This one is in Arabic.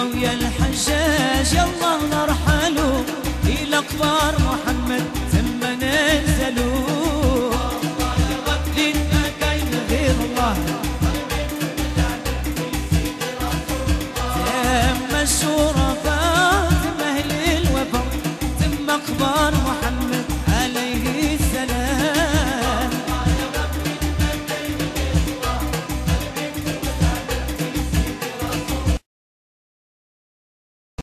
ويا الحجاج يلا نرحلوا إلى قبر محمد ثم ننزلوا. لين ما كاين غير الله ثم الشرفاء